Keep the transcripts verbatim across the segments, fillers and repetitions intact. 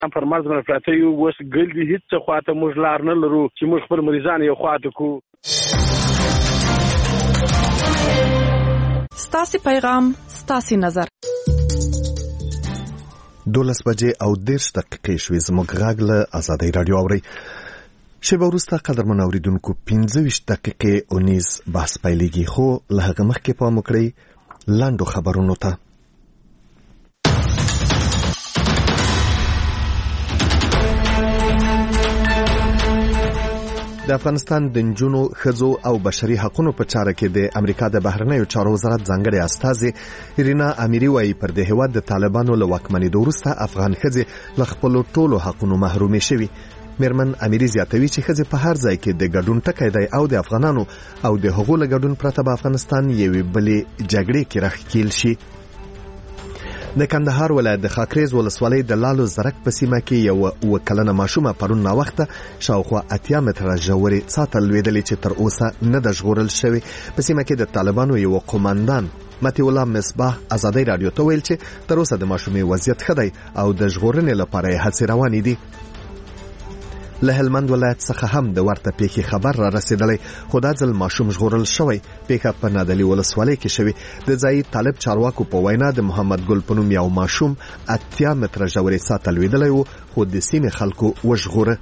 پر مرز باندې پراته یو اوس ګل دي هیڅ خواته موږ لار نه لرو چې موږ خپل مریضان یو خواته کو. ستاسو پیغام ستاسو نظر. دولس بجې او دېرش دقیقې شوې. زموږ غږ له ازادۍ راډیو اورئ. شیبه وروسته قدرمنو اورېدونکو پنځه ویشت دقیقې اونیز بحث پیلېږي، خو له هغه مخکې پام وکړئ لاندو خبرونو ته. د افغانستان د نجونو ښځو او بشري حقوقو په چاره کې د امریکا د بهرنیو چارو وزارت ځانګړې استازې ایرینا امیری وايي پر د هیواد د طالبانو له واکمنېدو وروسته افغان ښځې له خپلو ټولو حقوقو محرومې شوي. میرمن امیری زیاتوي چې ښځې په هر ځای کې د ګډون ټکی دی او د افغانانو او د هغو له ګډون پرته به افغانستان یوې بلې جګړې کې راښکېل شي. د کندهار ولایت د خاکریز ولسوالۍ د لالو زرک په سیمه کې یو وکلنه ماشومه پرون ناوخته شاوخوا اتیا متره ژورې څاته لوېدلې چې تر اوسه نه ده ژغورل شوې. په سیمه کې د طالبانو یو قوماندان متی الله مصباح ازادۍ راډیو ته ویل چې تر اوسه د ماشومې وضعیت ښه دی او د ژغورنې لپاره یې هڅې روانې دي. له هلمند ولایت څخه هم د ورته پیښې خبر را رسیدلی، خو دا ځل ماشوم ژغورل شوی. پیښه په نادلي ولسوالۍ کې شوې. د ځایي طالب چارواکو په وینا د محمد ګل په نوم یو ماشوم اتیا متره ژورې څاته لوېدلی و، خو د سیمې خلکو وژغوره.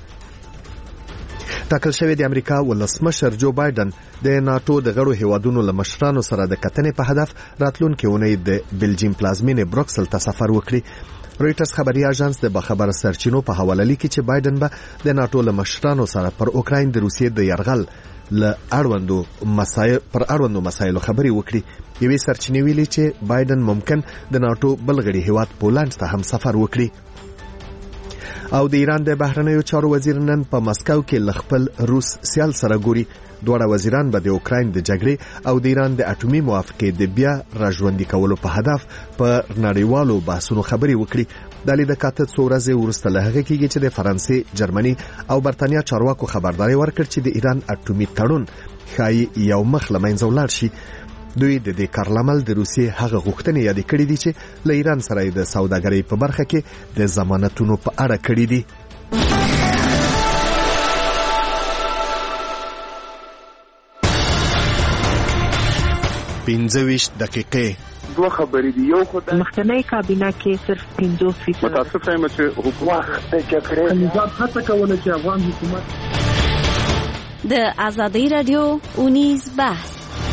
ټاکل شوی د امریکا ولسمشر جو بایدن د ناتو د غړو هیوادونو له مشرانو سره د کتنې په هدف راتلونکې اونۍ د بلجیم پلازمینې بروکسل ته سفر وکړي. رویټرز خبري اژانس د باخبره سرچینو په حواله لیکي چې بایدن به د ناتو له مشرانو سره پر اوکراین د روسیې د یرغل له اړوندو مسایل پر اړوندو مسایلو خبري وکړي. یوې سرچینې ویلي چې بایدن ممکن د ناتو بل غړي هیواد پولند ته هم سفر وکړي. او د ایران د بهرنیو چارو وزیر نن په مسکو کې ل خپل روس سیال سره ګوري. دواړه وزیران به د اوکراین د جګړې او د ایران د اټومي موافقې د بیا راژوندي کولو په هدف په نړیوالو بحثونو خبري وکړي. د لیدو کاته څو ورځې وروسته له هغه کېږي چې د فرانسې، جرمني او برتانیا چارواکو خبرداري ورکړ چې د ایران اټومي تړون ښایي یو مخ له منځه ولاړ شي. دوی د دې کار لامل د روسیې هغه غوښتنې یادې کړې دي چې له ایران سره د سوداګرۍ په برخه کې د ضمانتونو په اړه کړې دي. پنځه ویشت دقیقې. دوه خبرې دي. یو خدای مخکنی کابینه کې صرف پنځوس فیصد متاسف یم چې حکومت د جګړې نظام هڅه کوله چې افغان حکومت د ازادۍ راډیو اونیز بحث.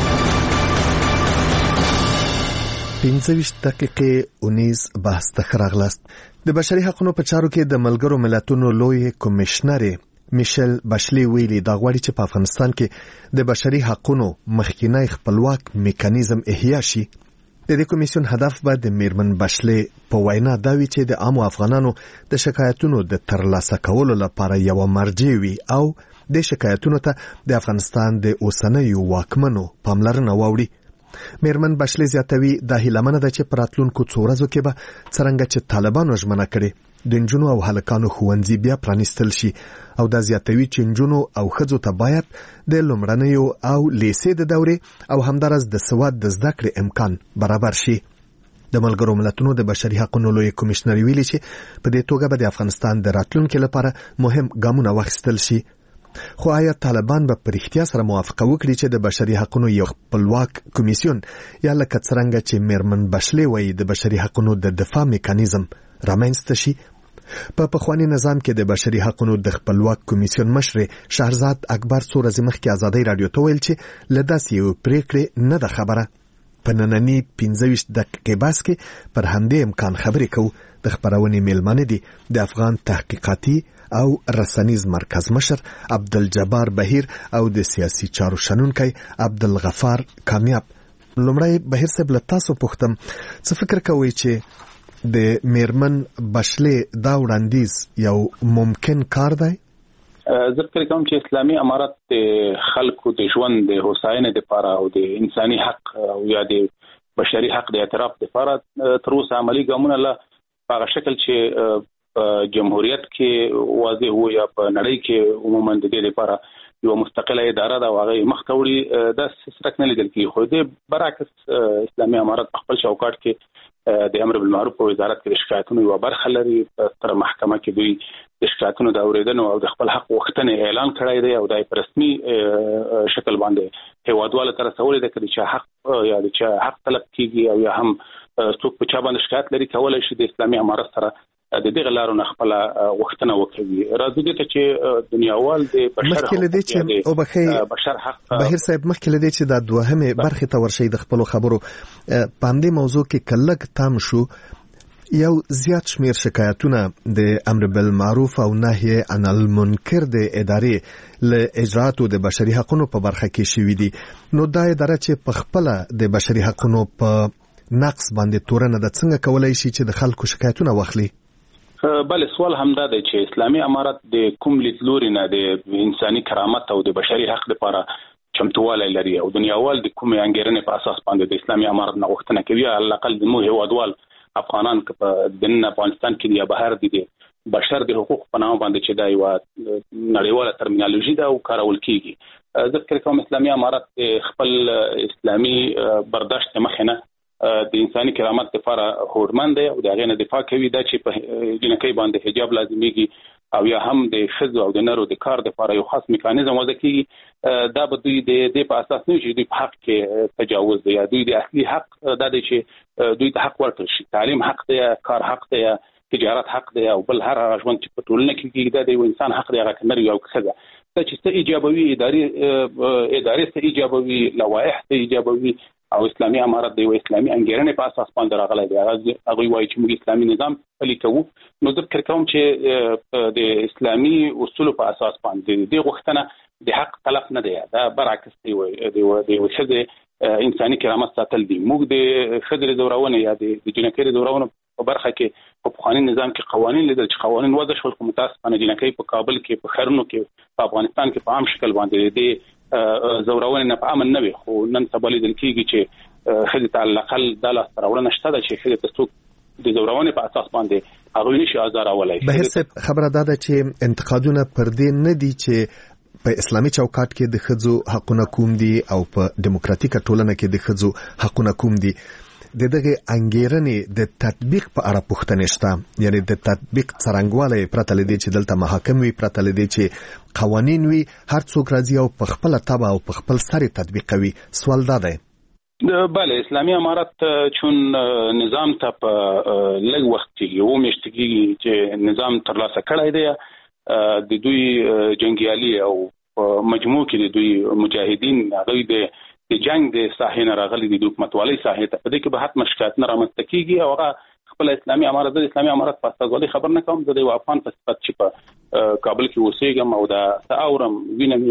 پنځه ویشت دقیقې اونیز بحث ته ښه راغلاست. د بشري حقوقو په چارو کې د ملګرو ملتونو لوی کمشنر میشل باشلی ویلي دا غواړي چې په افغانستان کې د بشري حقوقو مخکینی خپلواک میکانیزم احیا شي. د دې کمیسیون هدف به د میرمن باشلی په وینا دا وي چې د عامو افغانانو د شکایتونو د ترلاسه کولو لپاره یو مرجع وي او د شکایتونو ته د افغانستان د اوسنیو واکمنو پاملرنه واوړي. میرمن باشلی زیاتوي دا هیلمنه ده چې په راتلونکو څو ورځو کې به څرنګه چې طالبانو ژمنه کړې د نجونو او هلکانو ښوونځي بیا پرانیستل شي، او دا زیاتوي چې نجونو او ښځو ته باید د لومړنیو او لیسې د دورې او همدارس د سواد د زده کړې امکان برابر شي. د ملګرو ملتونو د بشري حقوقو لوی کمشنر ویلي چې په دې توګه به د افغانستان د راتلونکي لپاره مهم ګامونه واخیستل شي. خو آیا طالبان به په رښتیا سره موافقه وکړي چې د بشري حقوقو یو خپلواک کمیسیون یا لکه څرنګه چې میرمن باشلی وایي د بشري حقوقو د دفاع میکانیزم رامنځته شي؟ په پخوانی نظام کې د بشري حقوقو د خپلواک کمیسیون مشر شهرزاد اکبر څو ورځې مخکې ازادۍ راډیو ته ویل چې له داسې یو پریکړې نه ده خبره. په نننی پنځه ویشت دقیقې بحث کې پر همدې امکان خبرې کوو. د خبرونې میلمانه دي د افغان تحقیقاتي او رسنیز مرکز مشر عبدالجبار بهیر او د سیاسي چارو شنونکی عبدالغفار کامیاب. لومړی بهیر صاحب له تاسو پوښتم څه فکر کوئ چې د میرمن باشلی دا وړاندیز یو ممکن کار دی؟ زه فکر کوم چې اسلامي امارت د خلکو د ژوند د هوساینې لپاره او د انساني حق او یا د بشري حق د اعتراف لپاره تر اوسه عملي ګامونه له هغه شکل چې جمهوریت کې واضح وو یا په نړۍ کې عموما د دې لپاره یو مستقله اداره ده او هغه مخ ته وړي دا سرک نه لیدل کیږي. خو د برعکس اسلامي امارت په خپل چوکاټ کې د امر بالمعروف په وزارت کې د شکایتونو یو برخه لري. تر محکمه کې دوی د شکایتونو د اوریدنو او د خپل حق وختنه اعلان کړی دی او د رسمي شکل باندې هیوادوالو تر رسولي ده چې حق یا چې حق طلب کیږي او یا هم څوک په چا باندې شکایت لري کولای شي د اسلامي امارت سره د دې غلارو نه خپل وختنه وکړي. راځي ته چې دنیاوال د بشر حق او بشر حق بهیر صاحب مخکې لدی چې د دوهمه برخه ته ورشي د خپل خبرو په دې موضوع کې کلک تام شو. یو زیات شمیر شکایتونه د امر بالمعروف او نهي عن المنکر د ادارې له اجراتو د بشري حقوقو په برخه کې شوې دي. نو دا اداره چې په خپل د بشري حقوقو په نقص باندې تورنه د څنګه کولای شي چې د خلکو شکایتونه واخلي؟ بله سوال همدا دی چې اسلامي امارت د کوم لیدلوري نه د انساني کرامت او د بشري حق لپاره چمتوالی لري او دنیاوال د کومې انګیرنې په اساس باندې د اسلامي امارت نه غوښتنه کوي. علاقل د مو هیوادوال افغانان که په دننه افغانستان کې یا بهر دي د بشر د حقوق په نامه باندې چې دا یو نړیواله ترمینالوژي ده او کارول کیږي. زه فکر کوم اسلامي امارت خپل اسلامي برداشت مخینه د انساني کرامت لپاره هوډمن دی او د غینه دفاع کوي دا چې په جنکۍ باندې حجاب لازميږي او یا هم د خزو او د نرو د کار لپاره یو خاص میکانیزم وضع کیږي. دا به دوی د دې په اساس نه چې دوی په حق کې تجاوز دی یا دوی د اصلي حق دا دی چې دوی ته حق ورکړي شي. تعلیم حق دی، کار حق دی، تجارت حق دی او بل هر هغه ژوند چې په ټولنه کې کیږي دا د انسان حق دی هغه کنه یو خزه دا چې څه ایجابوي اداري اداري څه ایجابوي لوایح څه ایجابوي او اسلامي امارت د اسلامي انګیرنې په اساس باندې راغلی دی. هغه وایي چې موږ اسلامي نظام پلي کوو. نو زه فکر کوم چې د اسلامي اصولو په اساس باندې د غوښتنه د حق طلب نه دی، دا برعکس دی د وشده انساني کرامت ساتل دي. موږ د خضر دورونه یا د جنکۍ دورونه په برخه کې په قانوني نظام کې قوانين لیدل چې قوانين وضع شول کوم متاسفانه جنکۍ په کابل کې په خرنو کې په افغانستان کې په عام شکل باندې د زورونه نه په امن نه وي. خو نن سبا لیدل کېږي چې خځې ته علقل د لاس راوړنه شته ده چې خځې ته څوک د زورونه په اساس باندې هغه نشي آزارولای. به هیڅ خبره ده چې انتقادونه پر دې نه دي چې په اسلامي چوکاټ کې د خځو حقونه کوم دي او په دیموکراتیکه ټولنه کې د خځو حقونه کوم دي. د دغه انګیرنې د تطبیق په اړه پوښتنه شته، یعنی د تطبیق څرنګوالی پرته لدی چې دلته محاکم وي، پرته لدی چې قوانین وي، هر څوک راځي او په خپل تبع او په خپل سر تطبیق کوي. سوال دا دی. بله اسلامي امارت چون نظام ته په لږ وخت کې یو میاشت کې چې نظام ترلاسه کړی دی د دوی جنگیالي او مجموع کې د دوی مجاهدین هغه د د جنگ د ساحې نه راغلي د حکومتوالي ساحې ته په دې کې به حتما شکایت نه رامنځته کیږي او هغه خپل اسلامي امارت د اسلامي امارت په استازولۍ خبر نه کوم د افغان په صفت چې په کابل کې اوسېږم او دا اورم وینم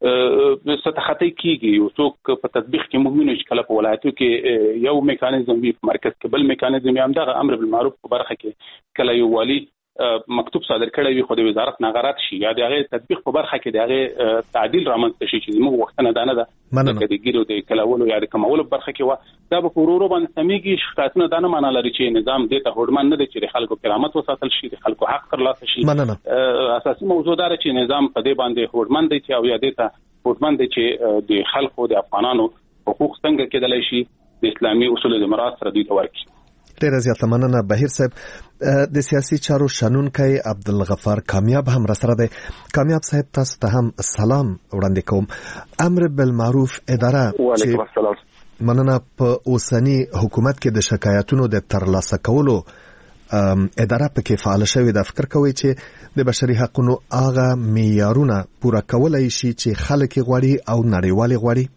ستخطي کیږي یو څوک په تطبیق کې مهمه چې کله په ولایتو کې یو میکانیزم وي په مرکز کې بل میکانیزم هم دغه امر بالمعروف په برخه کې کله یو والی مکتوب صادر کړی وي خو د وزارت نه غارت شي یا د هغه تطبیق په برخه کې د هغه تعدیل رامنځته شي چې موږ وختونه دانه ده د ګیرو د کلاولو یا د کمولو برخه کې و دا به ورورو باندې سميږي شکایتونه دانه معنا لري چې نظام د ته هوډمن نه دي چې د خلکو کرامت وساتل شي د خلکو حق ترلاسه شي. اساسي موضوع دا چې نظام په دې باندې هوډمن دی چې او یا د ته هوډمن دی چې د خلکو د افغانانو حقوق څنګه کېدلای شي د اسلامي اصولو د مراعات سره دوی ته ورکړي. ډیره زیاته مننه بهیر صاحب. د سیاسي چارو شنونکی عبدالغفار کامیاب هم راسره دی. کامیاب صاحب تاسو ته هم سلام وړاندې کوم. امر بالمعروف اداره وعلیکم السلام. مننه په اوسنی حکومت کې د شکایتونو د ترلاسه کولو اداره پکې فعال شوې ده. فکر کوي چې د بشري حقوقو هغه معیارونه پوره کولای شي چې خلک غواړي او نړیوال غواړي؟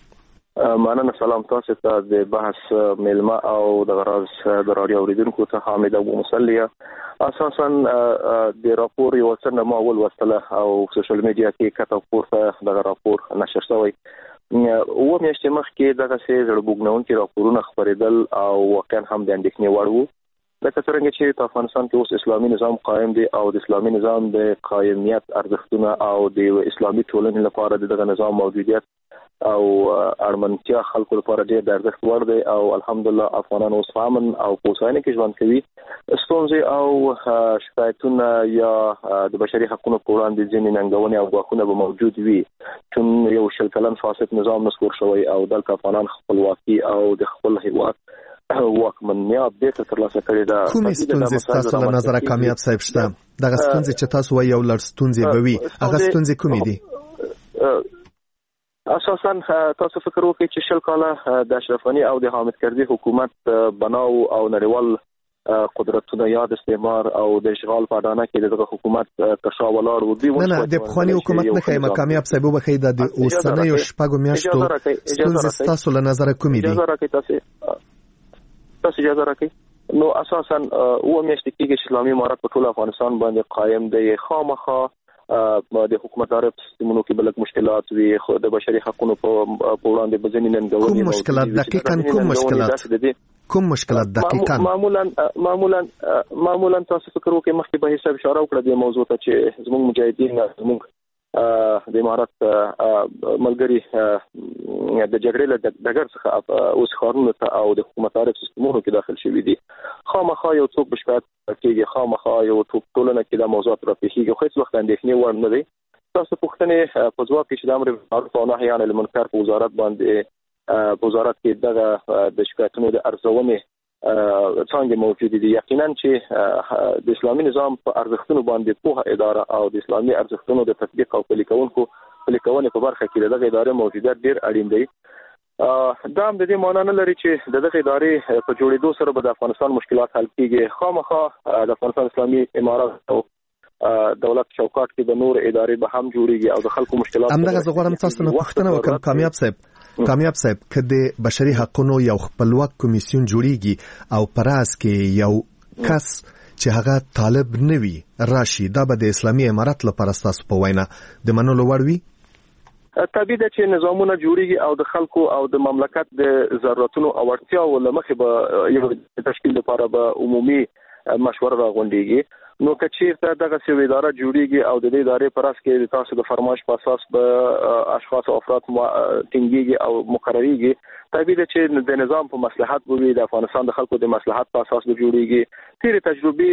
مننه. سلام تاسو ته د بحث ملما او د غراز د رادیو اوریدونکو ته حامد ابو مسلیه. اساسا د راپور یو څنګه ما اول وسله او سوشل میډیا کې کته پورته د راپور نشر شوی و میاشتې مخکې دغه څه زړبوګنونکي راپورونه خبرېدل او واقعا هم د اندېښنې وړ وو. لکه څنګه چې په افغانستان کې اوس اسلامي نظام قائم دی او د اسلامي نظام د قائمیت ارزښتونه او د اسلامي ټولنې لپاره دغه نظام موجودیت او اړمنتیا خلکو لپاره ډېر د ارزښت وړ دی او الحمدلله افغانان اوس امن او په هوساینه کې ژوند کوي. ستونزې او شکایتونه یا د بشري حقوقو په وړاندې ځینې ننګونې او ګواښونه به موجود وي چون یو شل کلن فاسد نظام نسکور شوی او دلته افغانان خپلواکي او د خپل هیواد واکمنیت بیرته ترلاسه کړې ده. کومې ستونزې ستاسو له نظره کامیاب صاحب شته؟ دغه ستونزې چې تاسو وایي یو لړ ستونزې به وي هغه ستونزې کومې دي؟ اساسا تاسو فکر وکړئ چې شل کاله د اشرف غني او د حامد کرزي حکومت بناو او نړیوال قدرتونه یا د استعمار او د اشغال په اډانه کې دغه حکومت کشا ولاړ و دی. نه نه د بخوانی حکومت نه خیمه کامیاب صاحب وبخې د اوسنۍ شپږو میاشتو ستونزې تاسو له نظره کومې دي؟ تاسو اجازه راکړئ. نو اساسا او میاشتې کې اسلامي امارت په ټول افغانستان باندې قائم دی. خامخا د حکومتدارۍ په سیستمونو کې بلک مشکلات وي خو د بشري حقوقو په وړاندې بځنی ننګونې کوم مشکلات دقیقاً کوم مشکلات کوم مشکلات دقیقاً معمولا معمولا معمولا تاسو فکر وکړئ مخکې به حساب اشاره وکړه د موضوع ته چې زموږ مجاهدین زموږ د امارت ملګری د جګړې له ډګر څخه اوس ښارونو ته او د حکومتدارۍ سیستمونو کې داخل شوي دي. خامخا یو څوک بشکایت کېږي، خامخا یو څوک ټولنه کې د موضوعات راپېښېږي خو هېڅ وخت اندېښنې وړ نه دی. تاسو پوښتنې په ځواب کې چې د امر بالمعروف او نهي عن المنکر په وزارت باندې په وزارت کې دغه د شکایتونو د ارزونې څنګه موجود دي. یقینا چې د اسلامي نظام په ارزښتونو باندې پوهه اداره او د اسلامي ارزښتونو د تطبیق او پلي کولو پلي کولو په برخه کې دغه ادارې موجودیت ډېر اړین دی. دا هم د دې معنی نه لري چې دغه ادارې په جوړېدو سره به د افغانستان مشکلات حل کیږي. خامخا د افغانستان اسلامي امارت او دولت چوکاټ کې د نور ادارې به هم جوړيږي او د خلکو مشکلات همدغه زغورم تاسو نه پوښتنه وکړم کامیاب صاحب کامیاب صاحب کله بشري حقوقو یو خپلواک کمیسیون جوړیږي او پراس کې یو کس چې هغه طالب نوي راشي دا به د اسلامي امارت لپاره تاسو په وینا د منلو وړ وي؟ طبیعي ده چې نظامونه جوړیږي او د خلکو او د مملکت د ضرورتونو او اړتیاو لمخې به یو تشکیل لپاره به عمومي مشوره راغونډيږي. نو که چیرته دغه څه اداره جوړیږي او د دې ادارې پر اساس کې تاسو د فرمایش په اساس به اشخاص او افراد ټینګيږي او مقرریږي، طبیعي ده چې د نظام په مصلحت وي د افغانستان د خلکو د مصلحت په اساس به جوړیږي. تیر تجربه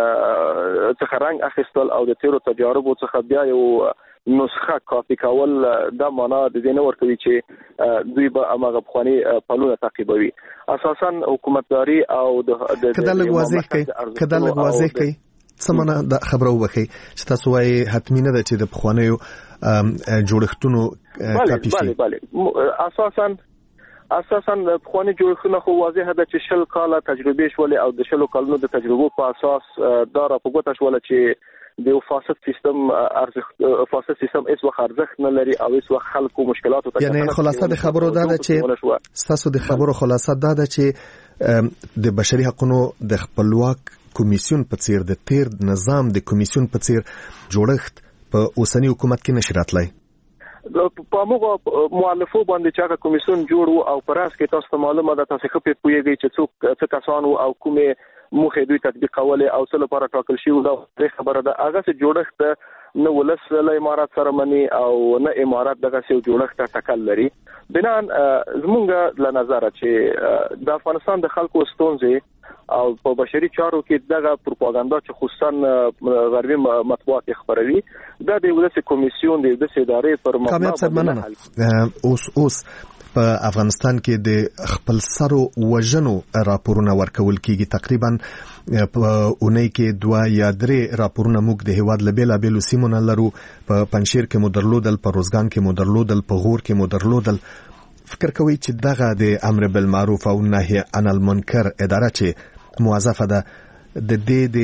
څخه رنګ اخیستل او د تیرو تجاربو څخه بیا یو نسخه کاپی کول دا معنا د دې نه ورکوي چې دوی به هغه بخواني پلونه تعقیبوي. اساسا حکومتداري او د کله لږ واضح کوي کله لږ واضح کوي سمونه د خبرو وکي چې تاسو وايي حتمی نه ده چې د بخوانیو جوړښتونو کاپی شي. bale bale اساسا اساسا بخواني جوړښتونه خو واضح ده چې شل کاله تجربه شولې او د شلو کلونو د تجربو په اساس دا راپورته شول چې د فاسد سیستم ارزښت فاسد سیستم هیڅ وخت ارزښت نه لري او هیڅ وخت خلکو مشکلاتو ته یعنی خلاصه د خبرو دا ده چې تاسو د خبرو خلاصه دا ده چې د بشري حقوقو د خپلواک کمیسیون په څیر د تیر نظام د کمیسیون په څیر جوړښت په اوسنی حکومت کې نشي راتلای. په موږ مؤلفو باندې چې کمیسیون جوړ او پراس کې تاسو معلومه ده تاسو خپل پوهیږئ چې څوک څه کسان او کومه موخه دوی تطبیقول او څه لپاره ټاکل شي دا خبره ده. هغه څه جوړښت نه ولس له امارات سره مني او نه امارات دغه څه جوړښت ټاکل لري. بنا زمونږ له نظر چې د افغانستان د خلکو ستونزې او په بشري چارو کې دغه پروپاګاندا چې خصوصا غربي مطبوعات خبروي دا د یو څه کمیسیون د یو څه ادارې پر مبنا اوس اوس په افغانستان کې د خپل سرو وژنو راپورونه ورکول کیږي. تقریبا په اونۍ کې دوا یا درې راپورونه موږ د هیواد لبیلا بیلو سیمونه لرو. په پنشیر کې مو درلودل، په روزګان کې مو درلودل، په غور کې مو درلودل. فکر کوي چې دغه د امر بالمعروف او نهي عن المنکر اداره چې موظفه ده د دې د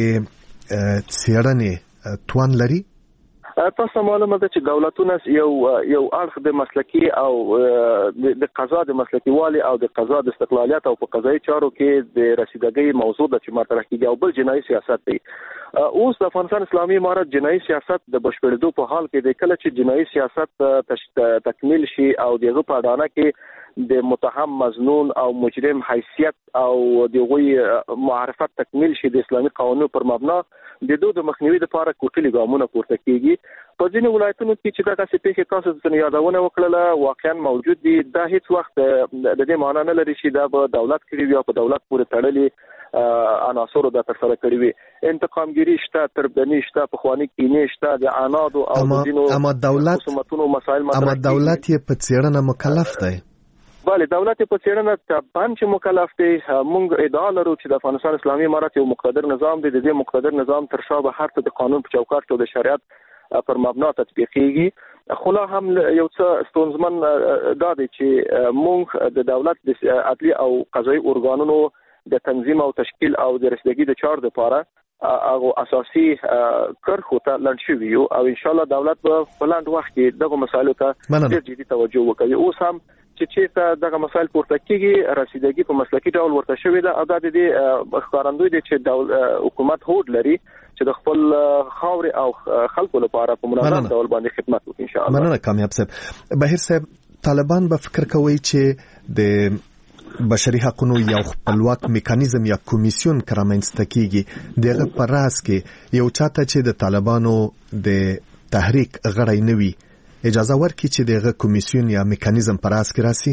څېړنې توان لري؟ تاسو معلومه ده چې دولتونه یو یو اړخ د مسلکی او د قضا د مسلکی والی او د قضا د استقلالیت او په قضایي چارو کې د رسیدګۍ موضوع د چې مطرح کیږي او بل جنایي سیاست دی. اوس د افغانستان اسلامي امارت جنایي سیاست د بشپړېدو په حال کې دی. کله چې جنایي سیاست تکمیل شي او دغه په اډانه کې د متهم مظنون او مجرم حیثیت او دغه معرفت تکمیل شي د اسلامي قانونو پر مبنا د دوه د مخنیوي لپاره کوټلي ګامونه پورته کیږي. په ځینې ولایتونو کې چې دغه څه پیښې تاسو څنګه یادونه وکړه واقعا موجود دي. دا هیڅ وخت د دې معنی نه لري چې دا به دولت کړی وي او په دولت پورې تړلي عناصر د تر سره کړی وي. انتقامګيري شته، تربدني شته، په خواني کینې شته، د عنادو او دینو اما دولت حکومتونو مسائل اما دولت یې په څېړنه مکلف دی. بله دولت په څېړنه طبعاً چې مکلف دی. موږ ادعا لرو چې د افغانستان اسلامي امارت یو مقتدر نظام دی. د دې مقتدر نظام تر شا به هر څه د قانون په چوکاټ کې او د شریعت پر مبنا تطبیقېږي. خو لا هم یو څه ستونزمن دا دی چې موږ د دولت د عدلي او قضایي ارګانونو د تنظیم او تشکیل او د رسیدګۍ د چار لپاره هغه اساسي کرخو ته لاندې شوی یو او ان شاء الله دولت په بلند وخت کې دغه مسایلو ته ډېر جدي توجه وکړي. اوس هم چې چې دغه مسایل پورته کیږي رسیدګي په مسلکي ډول ورته شوې ده. او د دې ښکارندوی دي چې حکومت هوډ لري چې د خپل خاورې او خلکو لپاره په منظم ډول باندې خدمت وکړي ان شاء الله. مننه کامیاب صاحب. بهیر صاحب طالبان به فکر کوي چې د بشري حقوقو یو خپلواک میکانیزم یا کمیسیون کرامنسته کیږي. دغه پر راس کې یو چاته چې د طالبانو د تحریک غړی نه وي اجازه ورکړي چې دغه کمیسیون یا میکانیزم پر راس کې راسي.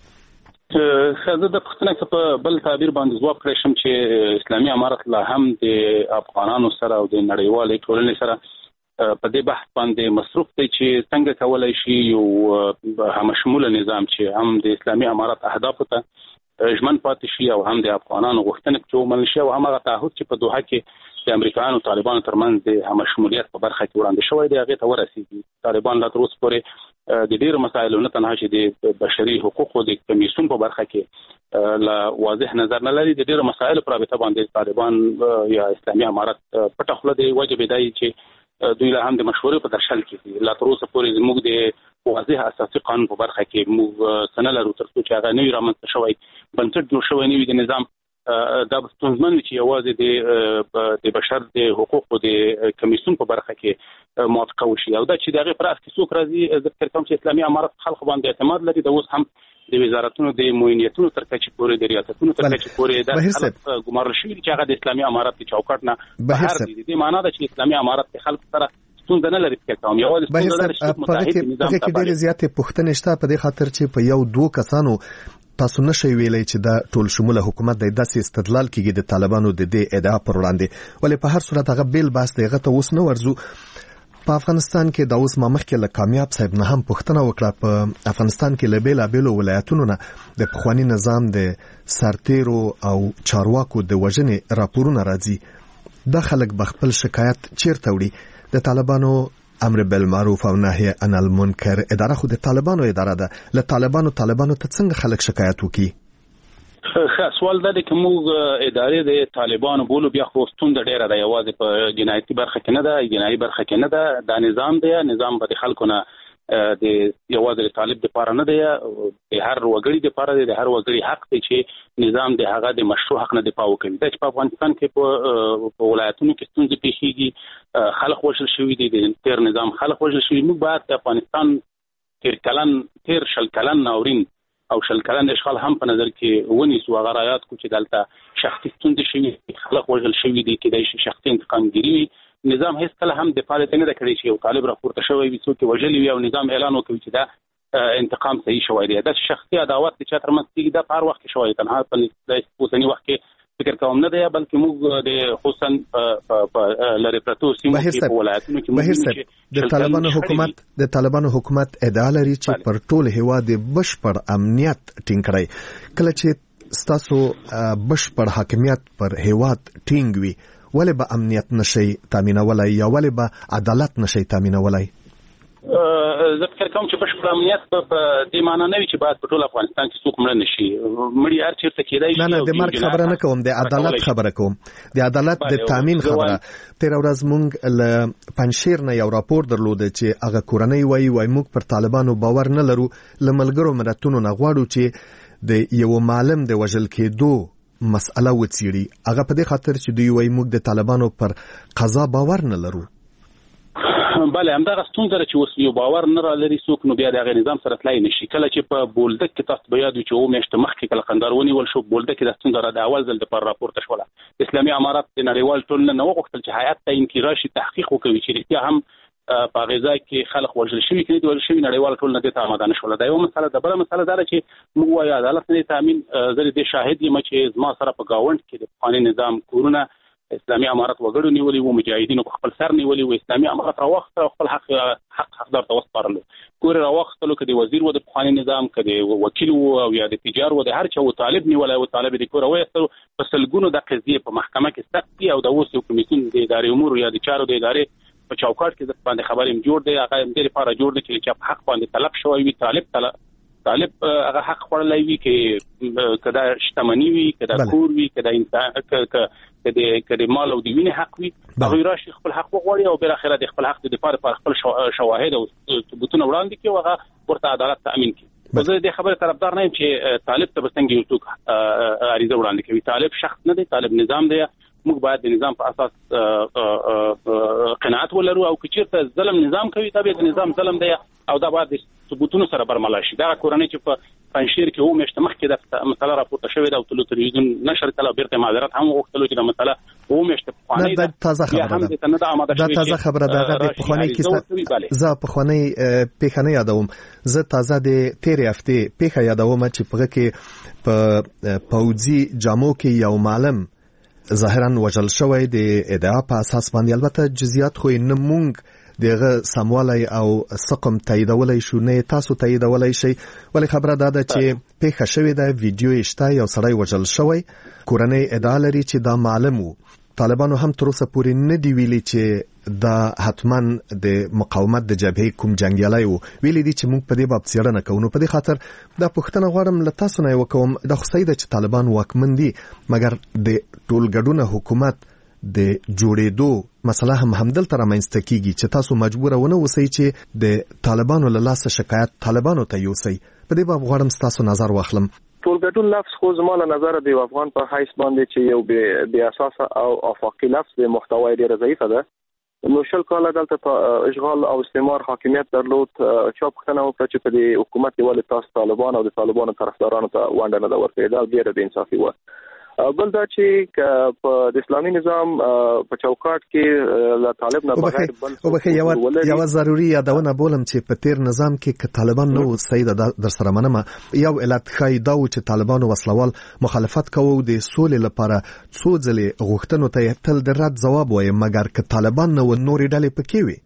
خزه د پښتنه په بل تعبیر باندې ځواب کړی شم چې اسلامي امارت لا هم د افغانانو سره او د نړیوالې ټولنې سره په دې بحث باندې مصروف دی چې څنګه کولای شي یو همشموله نظام چې هم د اسلامي امارت اهدافو ته ژمن پاتې شي او هم د افغانانو غوښتنې چې ومنل شي او هم هغه تعهد چې په دوحه کې د امریکایانو طالبانو ترمنځ د همشمولیت په برخه کې وړاندې شوی دی هغه ته ورسیږي. طالبان لا تر اوسه پورې د ډېرو مسایلو نه تنها چې د بشري حقوقو د کمیسیون په برخه کې لا واضح نظر نه لري. د ډېرو مسایلو په رابطه باندې طالبان یا اسلامي امارت پټه خوله دی وجه دی چې دوی له هم د مشورې په درشل کې دي. لا تر اوسه پورې موږ د واضح اساسي قانون په برخه کې موږ سنه لرو تر څو چې هغه نوی رامنځته شوی بنسټ جوړ شوی نوی د نظام دا ستونزمن چې یوازې د د بشر د حقوقو د کمیسیون په برخه کې موافقه وشي او دا چې دغه پر اساس څوک راځي ذکر کوم چې اسلامي امارت خلک باندې اعتماد لري. د اوس هم د وزارتونو د معاونیتونو تر کچې پورې د ریاستونو تر کچې پورې د خلک ګمارل شوی چې هغه د اسلامي امارت د چوکاټ نه بهر دي. د معنا د چې اسلامي امارت د خلک سره ستونزه نه لري چې کوم یوازې ستونزه لري چې متحد نظام ته ډېر زیاتې پوښتنې شته په دې خاطر چې په یو دوه کسانو تاسو نشئ ویلای چې دا ټول شموله حکومت د داسې استدلال کیږي د طالبانو د دې ادعا پر وړاندې ولې په هر صورت هغه بیل باس دی هغه ته اوس نه ورزو. په افغانستان کې د اوس ما مخکې له کامیاب صاحب نه هم پوښتنه وکړه په افغانستان کې له بیلابیلو ولایتونو نه د پخوانی نظام د سرتیرو او چارواکو د وژنې راپورونه راځي. دا خلک به خپل شکایت چیرته وړي؟ د طالبانو امر بالمعروف او نهی عن المنکر اداره خو د طالبانو اداره ده. له طالبانو طالبانو ته څنګه خلک شکایت وکي؟ سوال دا دی چې موږ ادارې د طالبانو بولو بیا خو ستونزه ډیره ده یوازې په جنایتي برخه کې نه ده جنایي برخه کې نه ده. دا نظام دی نظام به د خلکو نه د یوازې د طالب د لپاره نه دی د هر وګړي د لپاره دی د هر وګړي حق دی چې نظام د هغه د مشروع حق نه دفاع وکړي. دا چې په افغانستان کې په ولایتونو کې ستونزې پیښیږي خلک وژل شوي دي د تیر نظام خلک وژل شوي. موږ باید د افغانستان تیر کلن تیر شل کلن ناورین او شل کلن اشغال هم په نظر کې ونیسو هغه رایات کو چې دلته شخصي ستونزې شوي خلک وژل شوي دي کېدای شي شخصي انتقامګيري نظام هیڅ کله هم دفاع نه کړی چې یو طالب راپورته شوی وي څوک وژلی وي او نظام اعلان وکړي چې دا انتقام صحیح شوی دی. دا شخصي عداوت چې تر منځ کېږي دا په هر وخت کې شوی تنها په اوسني وخت کې فکر کوم نه دی بلکې موږ د خصوصا په لری پرتو سیمو کې په ولایتونو کې موږ د طالبانو حکومت د طالبانو حکومت ادعا لري چې پر ټول هیواد بشپړ امنیت ټینګ کړي. کله چې ستاسو بشپړ حاکمیت پر هیواد ټینګ وي ولې به امنیت نشي تامینولای یا ولې به عدالت نشي تامینولای؟ زه فکر کوم چې بشپړ امنیت په دې معنی نه وي چې باید په ټول افغانستان کې څوک مړ نشي. مړی هر چیرته کېدای شي. نه نه د مرګ خبره نه کوم د عدالت خبره کوم د عدالت د تامین خبره. تیر ورځ مونږ له پنځشیر نه یو راپور درلود چې هغه کورنۍ وایي وای موږ پر طالبانو باور نه لرو له ملګرو ملتونو نه غواړو چې د یو معلم د وژل کېدو مسأله وڅېړي. هغه په دې خاطر چې دوی وایي موږ د طالبانو پر قضا باور نه لرو. بله همدغه ستونزه ده چې اوس یو باور نه را لري څوک نو بیا د هغې نظام سره تلای نشي. کله چې په بولدک کې تاسو به یاد وي چې اووه میاشتې مخکې کله قندهار ونیول شو بولدک کې دا ستونزه را د اول ځل دپاره راپورته شوله. اسلامي امارت د نړیوال ټولنې نه وغوښتل چې هیات ته انکي راشي تحقیق وکوي چې رښتیا هم په غزا کې خلک وژل شوي کړي د وژل شوي نړیوال ټول نه د آماده نشول دا یو مسله ده. بل مسله دا چې موږ وایو عدالت نه تامین زری د شاهد یم چې زما سره په گاوند کې د قانوني نظام کورونه اسلامي امارت وګړو نیولې وو مجاهدینو په خپل سر نیولې وو اسلامي امارت راوخت خپل حق حق حقدار ته وسپارلو کور راوختلو کې د وزیر و د قانوني نظام کې د وکیل و او یا د تجار و د هر چا و طالب نیولای و طالب د کور وایستو په سلګونو د قضیه په محکمه کې سختي او د اوس یو کمیسیون د ادارې امور یا د چارو د ادارې په چوکاټ کې د باندې خبرې جوړ دی هغه هم د لپاره جوړ دی چې په حق باندې طلب شوی وي طالب طلب طالب هغه حق خورلای وي کې کدا شتمنی وي کدا کور وي کدا انسان کدا کدا مال او د وینې حق وي هغه راشي خپل حق وغواړي او بل اخره د خپل حق د لپاره پر خپل شواهد او ثبوتونه وړاندې کوي هغه ورته عدالت تامین کوي. زه د خبره طرفدار نه یم چې طالب ته بسنګ یو څوک عریضه وړاندې کوي. طالب شخص نه دی، طالب نظام دی. موږ باید د نظام په اساس قناعت ولرو او که چیرته ظلم نظام کوي دا به د نظام ظلم دی او دا باید د ثبوتونو سره برملا شي. دا کورنۍ چې په پنځشیر کې و میاشتې مخکې د مسله راپورته شوې ده او تلو تلویزیون نشر کله بیرته معذرت هم وغوښتلو چې د مسله و میاشتې پخوانۍ ده. تازه خبره ده دا تازه خبره ده هغه د پخوانۍ کیسه زه پخوانۍ پیښه نه یادوم. زه تازه د تیرې هفتې پیښه یادوم چې په کې په پوځي جامو کې یو معلم ظاهرا وژل شوی د ادعا په اساس باندې. البته جزئیات خو نه مونږ دغه سموالای او سقم تاییدولای شو نه تاسو تاییدولای شي، ولی خبره دا ده چې پیښه شوې ده ویډیو شته یو سړی وژل شوی. کورنۍ ادعا لري چې دا معلم وو. طالبانو هم تر اوسه پورې نه دی ویلي چې دا حتما د مقاومت د جبهې کوم جنگیالي وو. ویلي دي چې موږ په دې باب څېړنه کوو. نو په دې خاطر دا پوښتنه غواړم له تاسو نه وکوم د خو صحیح ده چې طالبان واکمن دي مګر د ټولګډونه حکومت د جوړېدو مسله هم همدلته رامنځته کیږي چې تاسو مجبور ونه اوسئ چې د طالبانو له لاسه شکایت طالبانو ته یوسئ. په دې باب غواړم تاسو نظر واخلم. ټولګډون لفظ خو زما له نظر د افغان په حیث باندې چې یو بی اساسه او افاقي لفظ د محتوای ډیره ضعیفه ده. نو شل کاله دلته په اشغال او استعمار حاکمیت درلود. چا پوښتنه وکړه چې په دې حکومت کې ولې تاسو طالبان او د طالبانو طرفدارانو ته ونډه نه ورکړې. دا ډیره بې انصافي وه. بل دا چې په د اسلامي نظام په چوکاټ کې له طالب نه بغیر بل او بخې یو یو ضروري یادونه بولم چې په تیر نظام کې ک طالبان نو سید در سره منمه یو علت خای دا و چې طالبان وسلوال مخالفت کوو د سولې لپاره څو ځلې غوښتنو ته تل د رد جواب وایي مګر ک طالبان نو نورې ډلې پکې وي.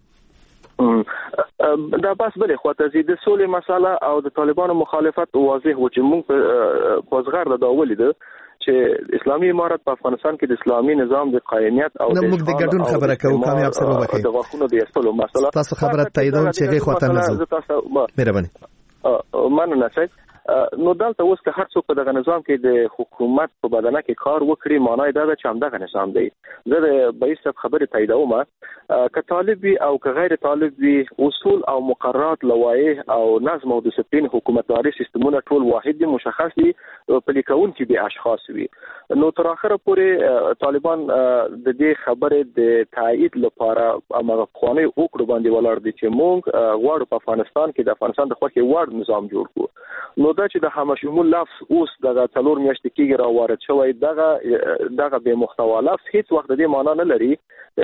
دا بس بلې خواته زی د سولې مسله او د طالبانو مخالفت واضح و چې موږ په ځغر دا ولیدو چې اسلامي امارت په افغانستان کې د اسلامي نظام د قائمیت او د موږ د ګډون خبره کوو کامیاب سره وکړي. د غوښنو د یستلو مسله تاسو خبره تاییدوم چې غي خواته نه زو. مهرباني. مننه سید. نو دلته اوس که هر څوک په دغه نظام کې د حکومت په بدنه کې کار وکړي معنی دا ده چې همدغه نظام دی. زه د بایست خبرې تاییدوم که طالب وي او که غیر طالب وي اصول او مقررات لوایح او نظم او دسپلین حکومتداري سیستمونه ټول واحد دي مشخص دي پلي کوونکي به اشخاص وي. نو تر اخره پورې طالبان د دې خبرې د تایید لپاره هغه قوانین وکړو باندې ولاړ دي چې موږ غواړو په افغانستان کې د افغانستان د خوښي وړ نظام جوړ کړو. نو دا چې د همشمول لفظ اوس دغه څلور میاشتې کېږي را وارد شوی دغه دغه به محتوا لفظ هیڅ وخت د دې معنا نه لري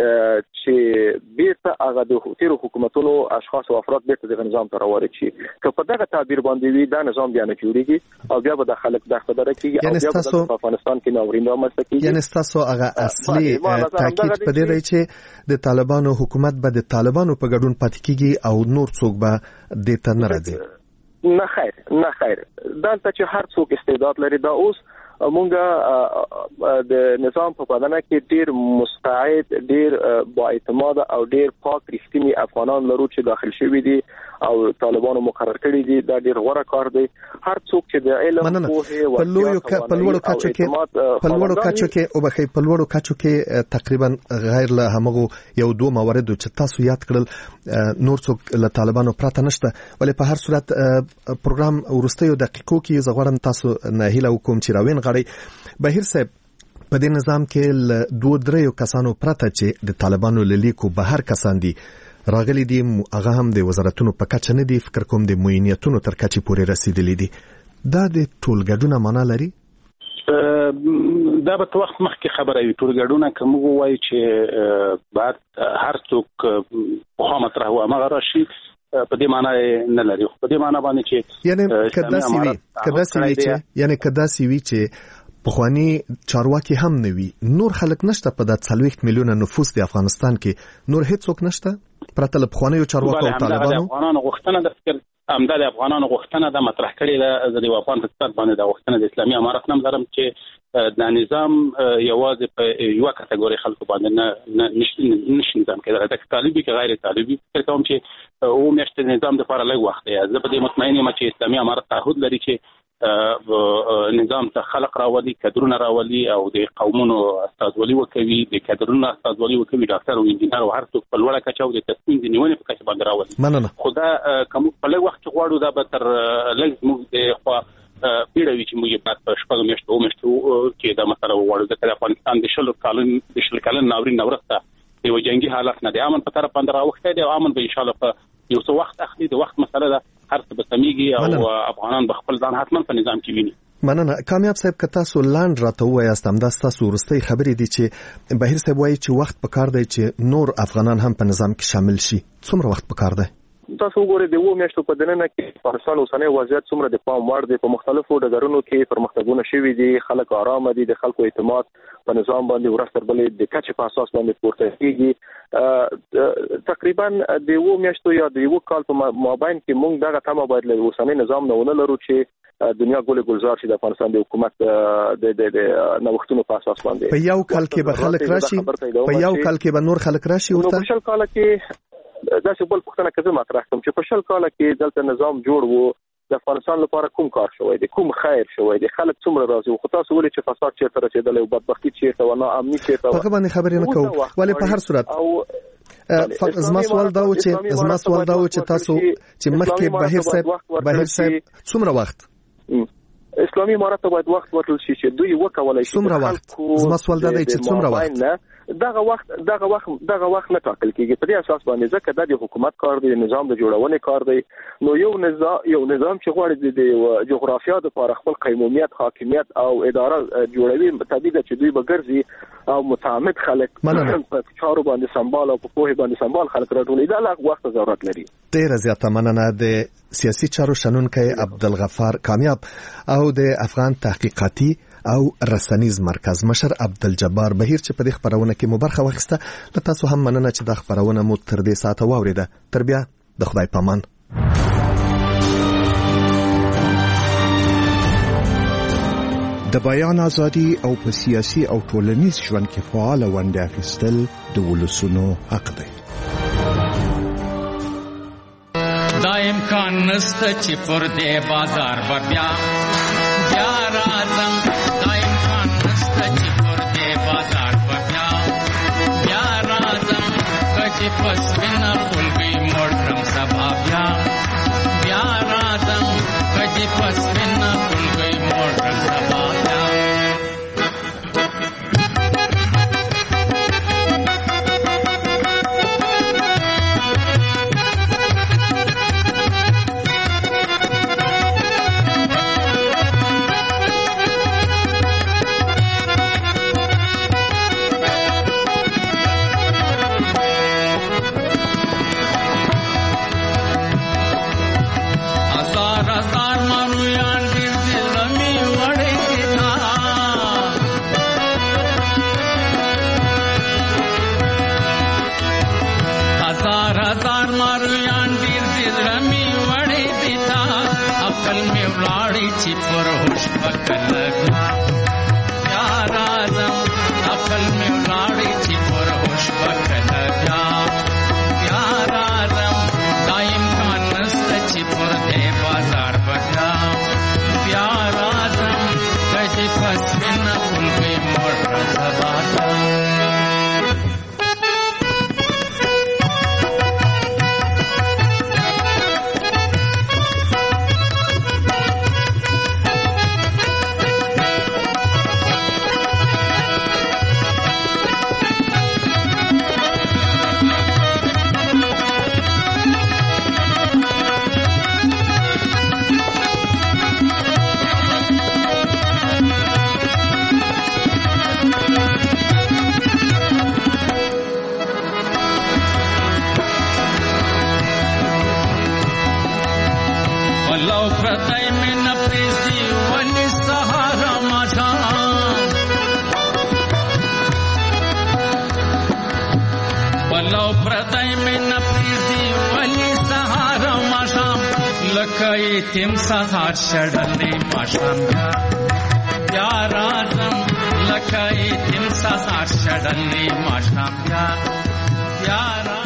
چې بیرته هغه د تیر حکومتونو اشخاص او افراد بیرته د نظام ته راوړي شي. که په دغه تعبیر باندې وي دا نظام بیا نه جوړیږي او بیا به د خلک د خبره کېږي او بیا به په افغانستان کې ناورین رامنځته کېږي. یعنی تاسو هغه اصلي تاکید په دې دی چې د طالبانو حکومت به د طالبانو په ګډون پاتې کېږي او نور څوک به د ته نه راځي. نه خیر نه خیر دلته چې هر څوک استعداد لري. دا اوس مونږه د نظام په بدنه کې ډیر مستعد ډیر با اعتماد او ډیر پاک رښتینی افغانان لرو چې داخل شوي دي او طالبانو مقرر کړی دي. دا ډیر غوړه کار دی. هر څوک چې د علم پوهه په لویو په لوړو کچو کې په لوړو کچو کې او بخې په لوړو کچو کې تقریبا غیر له همغه یو دوه موارد چې تاسو یاد کړل نور څوک له طالبانو پراته نشته. ولې په هر صورت پروګرام ورستیو دقیقو کې زغورم تاسو نه هیله وکوم چې راوین غړي بهیر صاحب په دې نظام کې دوه دریو کسانو پراته چې د طالبانو لیکو بهر کسان دي راغلي دي هغه هم د وزارتونو په کچه نه دي فکر کوم د معینیتونو تر کچې پورې رسیدلي دي. دا د ټولګډونه معنا لري؟ دا به وخت مخکې خبره وي ټولګډونه کوم وایي چې بعد هر څوک په مطرح و هغه راشي په دې معنی نه لري په دې معنی باندې چې یعنی کدا سی وی کدا سی وی چې یعنی کدا سی وی چې پخوانی چارواکي هم نه وي نور خلک نشته په د څلوېښت میلیونه نفوس د افغانستان کې نور هیڅ څوک نشته پرته له پخوانی چارواکو او طالبانو افغانانو غوښتنه د فکر همدا د افغانانو غوښتنه د مطرح کړي د افغان حکومت باندې د غوښتنه د اسلامي امارت نوم لرم چې د نظام یوازې په یو کټګوري خلکو باندې نه نشي نظام کېدل د طالبي کې غیر طالبي فکر کوم چې او میشته نظام د لپاره لږ وخت دی زه په دې مطمئن یم چې اسلامي امارت تعهد لري چې نظام ته خلق راولي کډرونه راولي او د قومونو استازولي وکوي د کډرونو استازولي وکوي ډاکټر او انجینر او هر څوک په لوړه کچه او د تصمیم د نیونې په کچه باندې راولي مننه خدا کوم په لږ وخت غواړو دا به تر لږ موږ د خو پیړوي چې موږ په شپږ میاشتو او میاشتو کې دا مسله وغواړو د افغانستان د شلو کالن د شل کالن ناورین نورسته یو جنگي حالت نه دی امن په طرف باندې راوخته دی او امن به ان شاء الله په یو څو وخت اخلي د وخت مسله ده هر څه به سميږي او افغانان به خپل ځان حتما په نظام کې ویني مننه کامیاب صاحب که تاسو لاند راته وایاست هم دا تاسو ورستۍ خبرې دي چې بهیر صاحب وایي چې وخت پکار دی چې نور افغانان هم په نظام کې شامل شي څومره وخت پکار دی تاسو وګورئ د وو میاشتو په دننه کې افغانستان اوسنۍ وضعیت څومره د پام وړ دی په مختلفو ډګرونو کې پرمختګونه شوي دي خلک آرام دي د خلکو اعتماد په نظام باندې ورستر بلې د کچې په اساس باندې پورته کیږي تقریبا د وو میاشتو یا د یو کال په مابین کې موږ دغه تمه باید له اوسنۍ نظام نه ونه لرو چې دنیا ګل ګلزار شي د افغانستان د حکومت د د نوښتونو په اساس باندې په یو کال کې به خلک راشي په یو کال کې به نور خلک راشي ورته په شل کال کې دا څه بل پښتنه کزه مطرح کوم چې په شل کال کې دلته نظام جوړ وو د افغانستان لپاره کوم کار شوی دی کوم خیر شوی دی خلک څومره راضي خو تاسو ولې چې فساد چیرته رسیدلی او بدبختی چیرته و نه امنیت چیرته په باندې خبرې نه کوو ولی په هر صورت او زما سوال دا و چې زما سوال دا و چې تاسو چې مخکې بهیر صاحب بهیر صاحب څومره وخت اسلامي امارت ته باید وخت ورکړل شي چې دوی وکولای شي څومره وخت زما سوال دا دی چې څومره وخت دغه وخت دغه وخت دغه وخت نه ټاکل کیږي په دې اساس باندې ځکه د حکومت کار دی نظام د جوړونې کار دی نو یو نظام یو نظام چې غواړي د جغرافیا د لپاره خپل قیمومیت حاکمیت او اداره جوړوي طبيعي ده چې دوی به ګرځي او متعمد خلک په چارو باندې سمبال او په پوهه باندې سمبال خلک راټولي دا لاغ وخت ضرورت لري ډیره زیاته مننه د سیاسي چارو شنونکي عبدالغفار کامیاب او د افغان تحقیقاتي او رسنیز مرکز مشر عبدالجبار بهیر چې په دې خبرونه کې مبارخه واخیسته له تاسو هم مننه چې د خبرونه مو تر دې ساعت واوریده تر بیا د خدای پامان د بیان ازادي او په سیاسي او ټولنیز ژوند کې فعال ونډه اخیستل د ولسونو حق دی دا امکان نسته چې پر دې بازار بیا بیا راځم دا امکان نسته چې پر دې بازار بیا بیا راځم کچې پس وینا خلګي موټرم سبا بیا بیا راځم کچې پس وینا خلګي موټرم سبا بیا پردای مې نه پریږدي ولې سهار ماښام ولو پردای مې نه پریږدي ولې سهار ماښام لکه یتیم سهار شړلې ماښام بیا راځم لکه یتیم سهار شړلې ماښام بیا بیا